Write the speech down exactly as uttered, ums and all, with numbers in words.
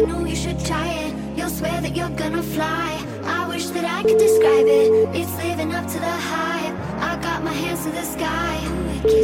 know you should try it. You'll swear that you're gonna fly. I wish that I could describe it. It's living up to the hype. I got my hands to the sky. Ooh, it